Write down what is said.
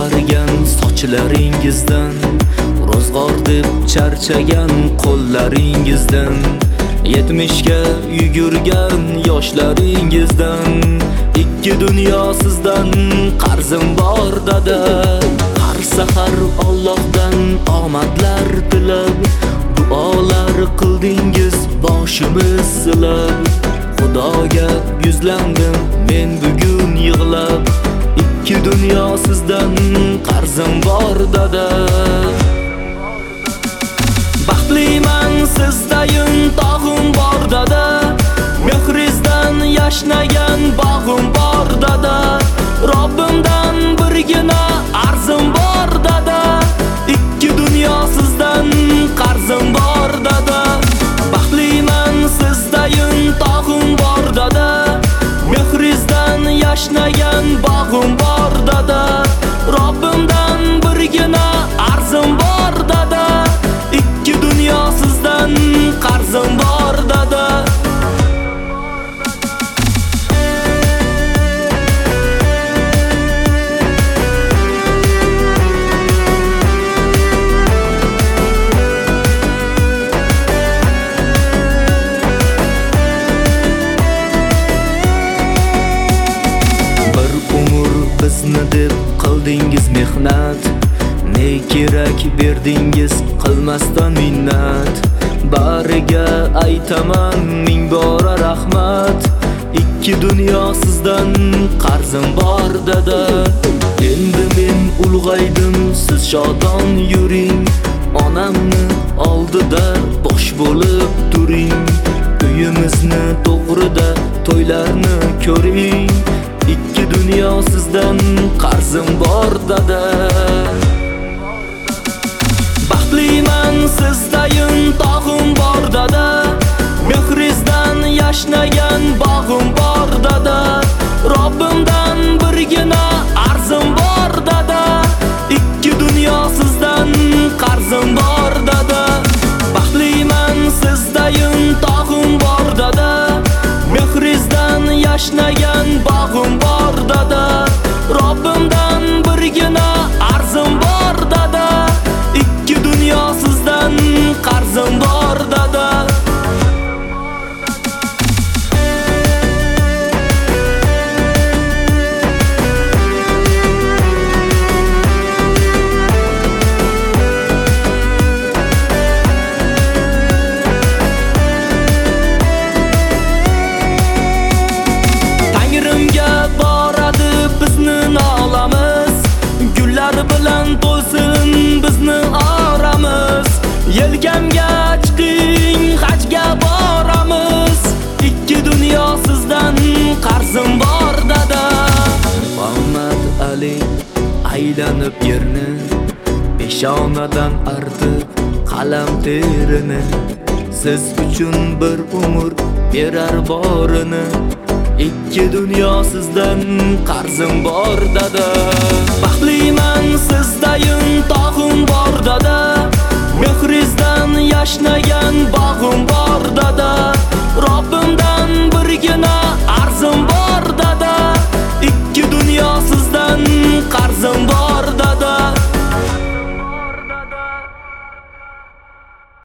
oqargan sochlaringizdan, ro'zg'or deb charchagan qo'llaringizdan, 70ga yugurgan yoshlaringizdan, ikki dunyo sizdan qarzim bor dada. Har sahar Allohdan omadlar tilab, duolar qildingiz boshimiz silab. Xudoga yuzlandim men bugun yig'lab, ikki dunyo sizdan qarzim bor dada. Baxtliman sizdayin tog'im bor dada, mehrizdan yashnagan bog'im bor dada. Robbimdan birgina arzim bor dada, ikki dunyo sizdan qarzim bor dada. Baxtliman sizdayin tog'im bor dada, mehrizdan yashnagan bog'im bor dada. Robbimdan birgina arzim bor dada, ikki dunyo sizdan qarzim bor dada. Bizni deb qildingiz mehnat, ne kerak berdingiz qilmasdan minnat. Bariga aytaman ming bora rahmat, ikki dunyo sizdan qarzim bor dada. Endi men ulg'aydim, siz shodon yuring, onamni oldida bosh bo'lib turing. Uyimizni to'g'rida to'ylarni ko'ring, ikki dunyo sizdan qarzim bor dada. Baxtliman sizdayin tog'im bor dada, mehrizdan yashnagan bog'im bor dada. Robbimdan birgina arzim bor dada, ikki dunyo sizdan qarzim bor dada. Baxtliman sizdayin tog'im bor dada, mehrizdan yashnagan bog'im bor dada. Robbimdan birgina arzim bor dada, ikki dunyo sizdan qarzim bor dada. Gullar bilan to'lsin bizni oramiz, yelkamga chiqing hajga boramiz, ikki dunyo sizdan qarzim bor dada. Muhammad Ali aylanib yerni, peshonadan artib qalam terini, siz uchun bir umr berar borini, ikki dunyo sizdan qarzim bor dada. Baxtliman sizdayin tog'im bor dada, mehrizdan yashnagan bog'im bor dada. Robbimdan birgina arzim bor dada, ikki dunyo sizdan qarzim bor